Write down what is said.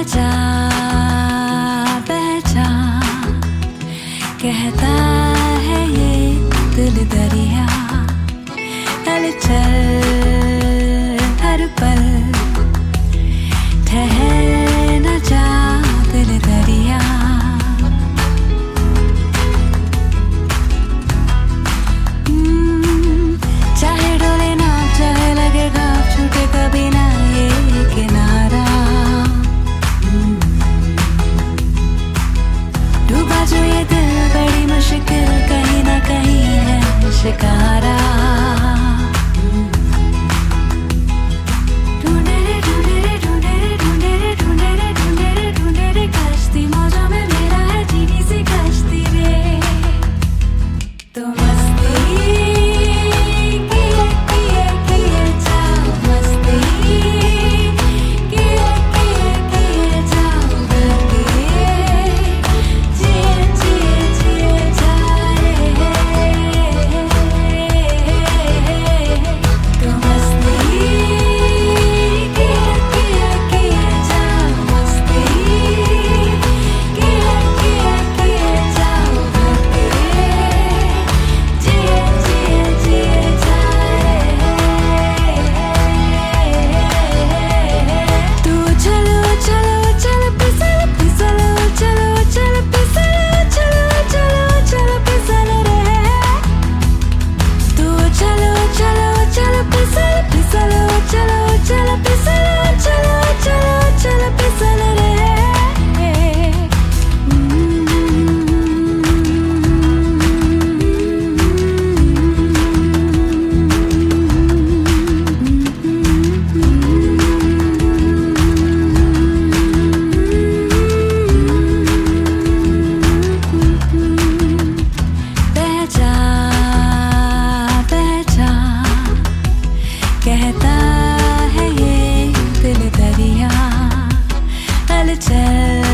जा कहता है ये दिल दरिया, हलचल हर पल ठहर न जा दिल दरिया। चाहे डोले ना चाहे लगे घाव, छूटे कभी ना ये किनारा। डूबा जो ये दिल बड़ी मुश्किल, कहीं ना कहीं है शिकारा। ढूंढे रे ढूंढे रे ढूंढे रे ढूंढे रे ढूंढे रे ढूंढे रे ढूंढे रे कश्ती मौजों में मेरा है जीनी सी कश्ती रे। तो मस्ती किए जाओ, मस्ती किए जाओ, जिए जाए। तो मस्ती किए जाओ, मस्ती किए जाओ, जिए जाए। तू चलो चलो चल फिसल फिसल, चलो चल फिसल, चलो चलो चल फिसल रे। तू चलो चलो चल फिसल फिसल, चलो चल फिसल, चलो चलो चल फिसल रे। कहता है ये दिल दरिया, हलचल